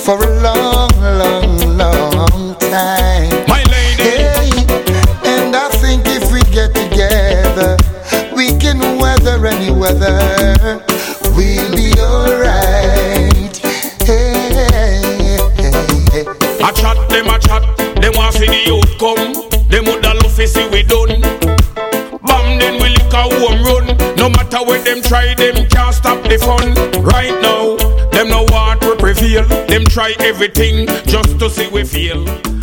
for a long, long, long time. My lady. Hey, and I think if we get together, we can weather any weather. We'll be alright. Hey, hey, hey. A chat, them want see the outcome. Them would love to see we done. Bam, then we lick a home run. No matter what them try, them can't stop the fun. Right now, them no want to prevail. Them try everything just to see we fail.